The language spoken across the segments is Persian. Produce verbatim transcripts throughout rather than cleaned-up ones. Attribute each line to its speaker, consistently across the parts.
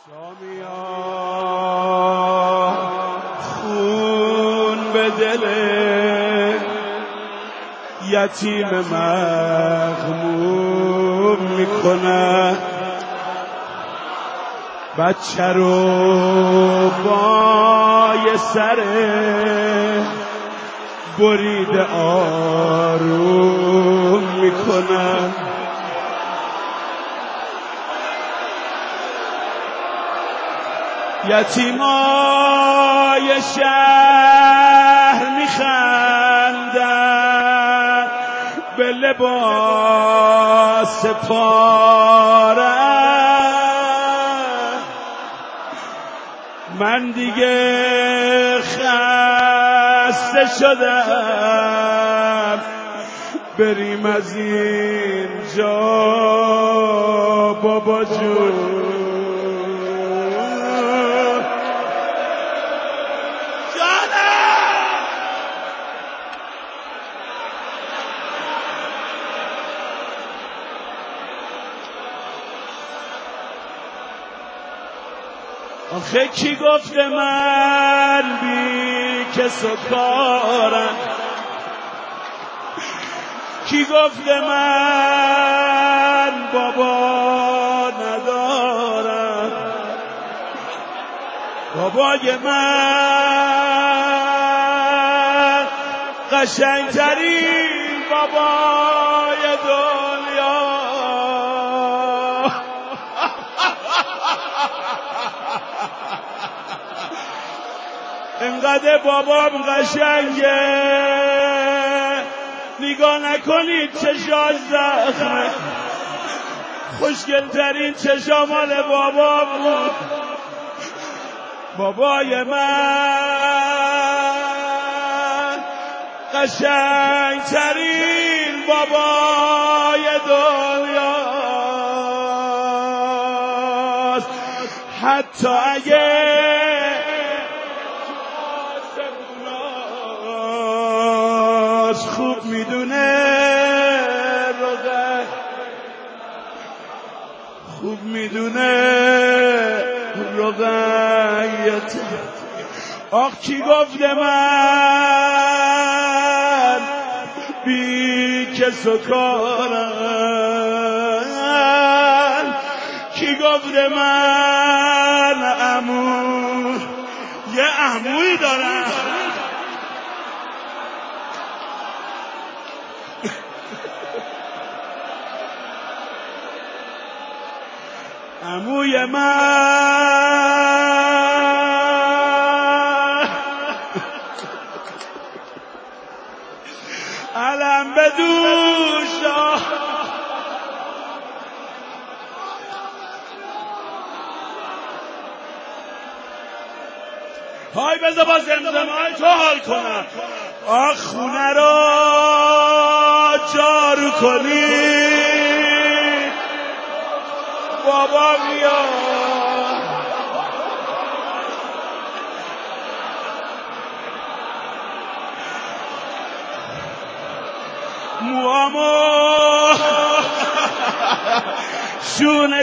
Speaker 1: شامیا خون به دل یتیم مغموم میکنه، بچه رو با یه سر برید آروم میکنه. یتیمای شهر میخندن به لباس پاره، من دیگه خسته شدم، بریم از اینجا بابا جون. آخه کی گفته من بی کس و کارم؟ کی گفته من بابا ندارم؟ بابای من قشنگترین بابای دنیا، انقدر بابام قشنگه نگاه نکنید چشاش زخمه، خوشگلترین چشا مال بابام بود. بابای من قشنگترین بابای دنیاست، حتی اگه خوب میدونه روغن، خوب میدونه روغنیت. آخ کی گفته من بی کس و کارم؟ کی گفته من عمو یه عمویی دارم؟ عموی من علم به دوش، های بذار با زمزمه‌های تو حال کنم. آخ خونه رو جارو کنید بابا میاد، موامو شونه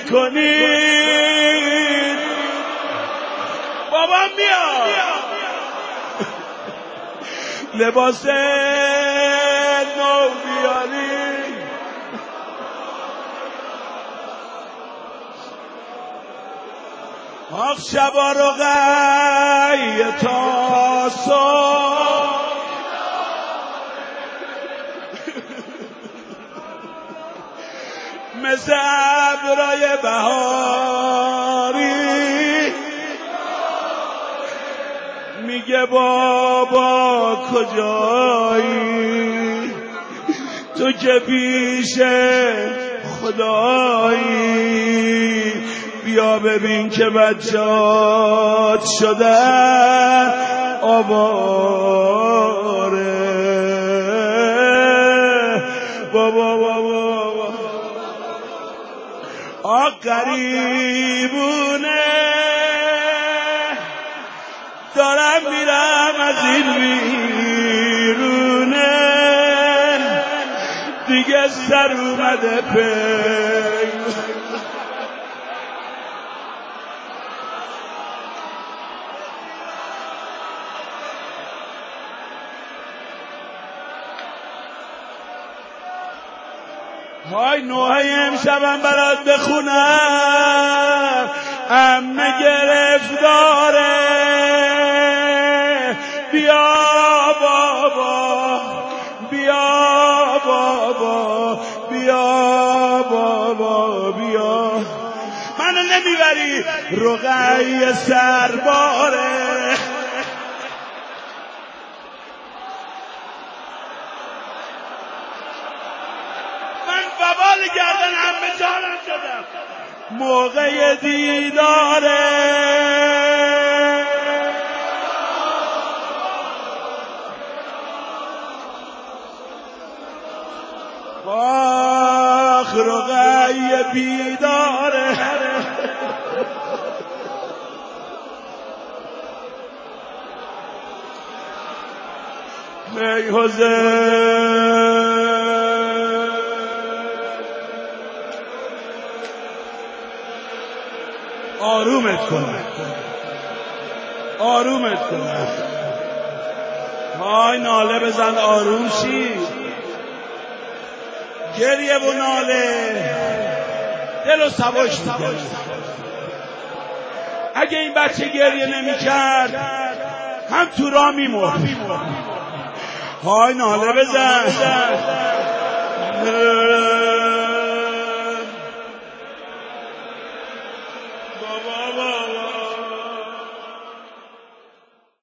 Speaker 1: کنید بابا میاد، لباس نو بیارید. آخ شبا رو غیه تا صبح، مثل ابرای بهاری، میگه بابا کجایی؟ تو که پیش خدایی، بیا ببین که بچه‌هات شدن آواره. بابا بابا آق قریبونه دارم میرم از این بیرونه، دیگه سر اومده پی های نوحه امشبم برات بخونم، عمه گرفتاره، بیا بابا بیا بابا بیا بابا بیا، منو نمیبری رقیه سرباره. من وبال گردن عمه جانم شدم موقع دیداره. آخ رقیه بیداره، می حسین آرومت کنم، آرومت کنم. های ناله بزن آروم شی، گریه و ناله دل و سباش میکنه. اگه این بچه گریه نمی کرد هم تو را میمرد. های ناله بزن